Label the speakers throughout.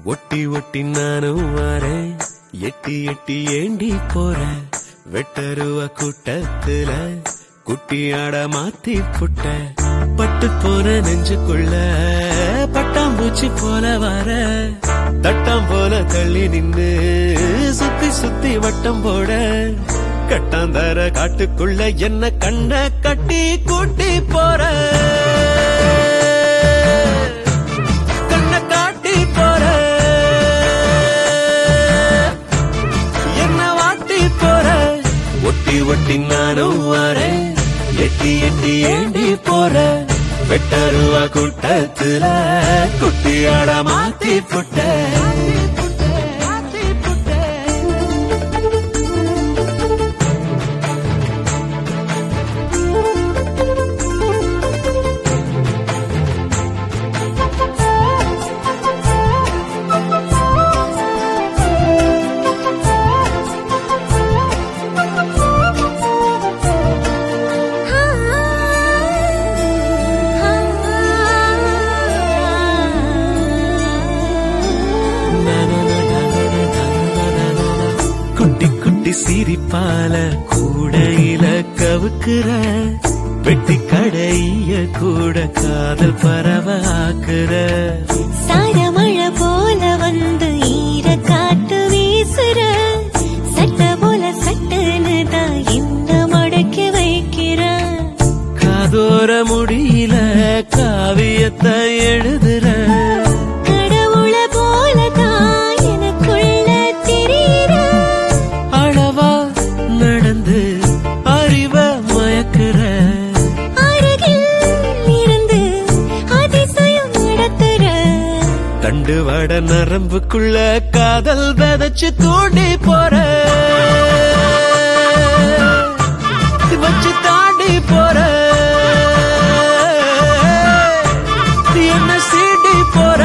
Speaker 1: ஒட்டி ஒட்டி நானும் வாரேன், எட்டி எட்டி ஏண்டி போற, வெட்டருவ கூட்டத்துல குட்டியாட மாத்தி புட்ட, பட்டு போன நெஞ்சுக்குள்ள பட்டாம்பூச்சி போல வர, தட்டாம் போல தள்ளி நின்னு சுத்தி சுத்தி வட்டம் போட, கட்டாந்தர காட்டுக்குள்ள என்ன கண்ண கட்டி கூட்டி போற, கண்ண காட்டி போற, என்ன வாட்டி போற, ஒட்டி ஒட்டி நானும் வாரேன், எட்டி எட்டி ஏண்டி போற, வெட்டருவா கூட்டத்துல குட்டியாட மாத்தி புட்ட. குட்டி குட்டி சிரிப்பால கூடையில கவுக்குற, வெட்டி கடைய கூட காதல் பரவாக்குற,
Speaker 2: சாரமழை போல வந்து ஈர காட்டு வீசுற, சட்ட போல சட்டன்னு தான் என்ன மடக்கி வைக்கிற,
Speaker 1: காதோர முடியில காவியத்தை எழுதுற, தண்டு வட நரம்புக்குள்ள காதல் விதைச்சு தூண்டி போற, வச்சு தாண்டி போற, என்ன சீண்டி போற.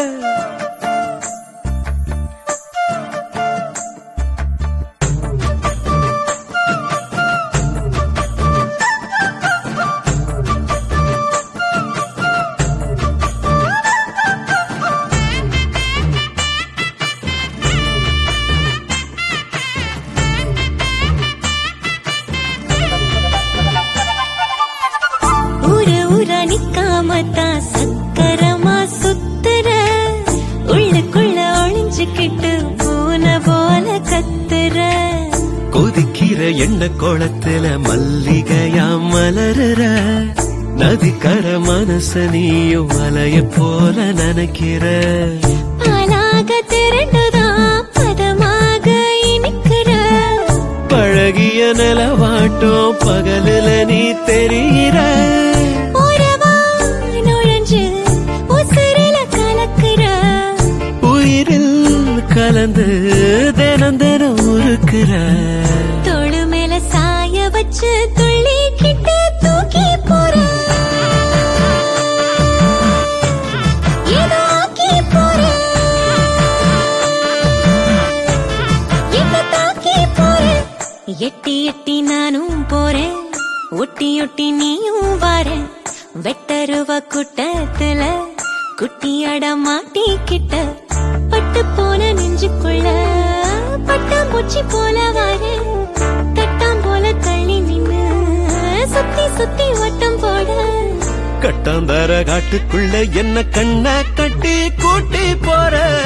Speaker 2: நிக்காமத்தான் சக்கரமா சுத்துற, உள்ளுக்குள்ள ஒளிஞ்சுக்கிட்டு பூன போல கத்துற,
Speaker 1: கொதிக்கிற எண்ண கோலத்துல மல்லிகையா மலருற, நதிக்கர மனச நீயும் மலைய போல நினைக்கிற,
Speaker 2: பாலாக திரண்டுதான் பதமாக இனிக்கிற,
Speaker 1: பழகிய நிலவாட்டம் பகலுல நீ தெரிகிற, கலந்து தினம் தினம் உருக்குற,
Speaker 2: தோளு மேல சாய வச்சு துள்ளி கிட்ட தூக்கி போற, ஏதாக்கி போற, என்ன தாக்கி போற, எட்டி எட்டி நானும் போறேன், ஒட்டி ஒட்டி நீயும் வார, வெட்டருவ கூட்டத்துல குட்டியாட மாட்டிக்கிட்ட, பட்டு போன நெஞ்சுக்குள்ள பட்டாம்பூச்சி போல வர, தட்டாம் போல தள்ளி நின்னு சுத்தி சுத்தி வட்டம் போட,
Speaker 1: கட்டாந்தர காட்டுக்குள்ள என்ன கண்ண கட்டி கூட்டி போற.